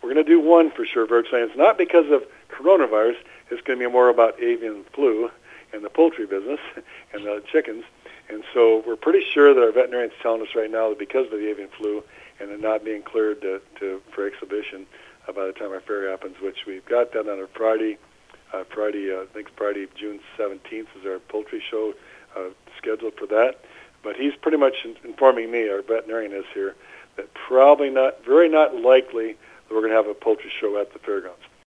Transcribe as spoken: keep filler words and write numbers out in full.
we're going to do one for sure, virtually. And it's not because of coronavirus. It's going to be more about avian flu and the poultry business and the chickens. And so we're pretty sure that our veterinarian's telling us right now that because of the avian flu and it not being cleared to, to for exhibition uh, by the time our fair happens, which we've got that on a Friday, uh, Friday, uh, I think Friday, June seventeenth is our poultry show uh, scheduled for that. But he's pretty much informing me, our veterinarian is here, that probably not, very not likely that we're going to have a poultry show at the fairgrounds.